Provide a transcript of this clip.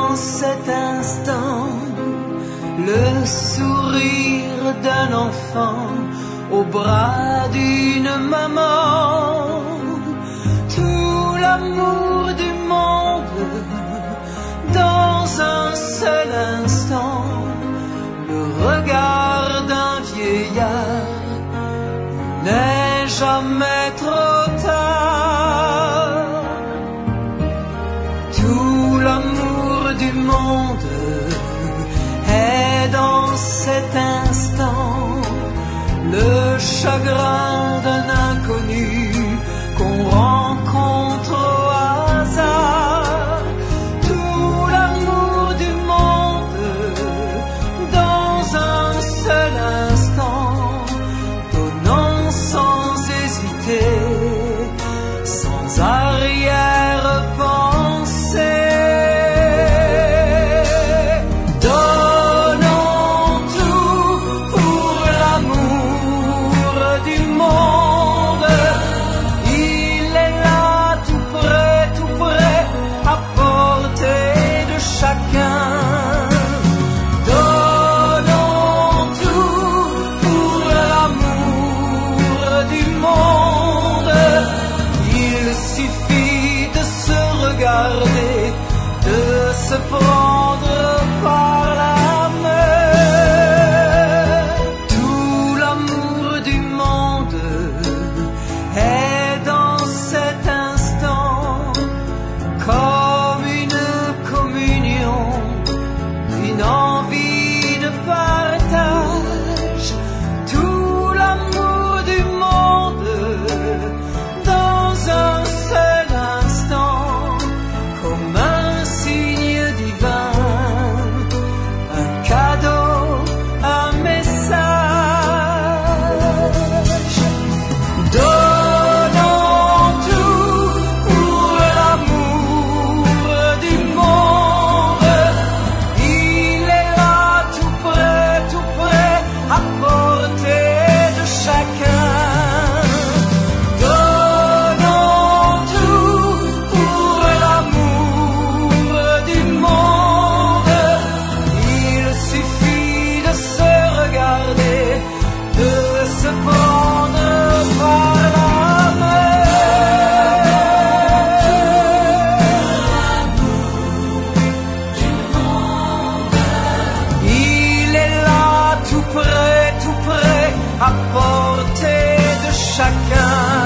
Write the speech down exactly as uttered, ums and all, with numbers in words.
dans cet instant le sourire d'un enfant au bras d'une maman, tout l'amour du monde dans un seul instant, le regard d'un vieillard n'est jamais trop tard. Tout l'amour du monde est dans cet instant, le chagrin d'un inconnu qu'on rencontre au hasard. Tout l'amour du monde dans un seul instant, donnant sans hésiter, sans arrière-pensée. De se prendre par la main. Tout l'amour du monde est dans cet instant comme une communion, une envie de partage. Tout l'amour du monde dans un seul instant, comme un signe divin, un cadeau, un message. Donnons tout pour l'amour du monde. Il est là tout près, tout près, à portée de chacun. À portée de chacun.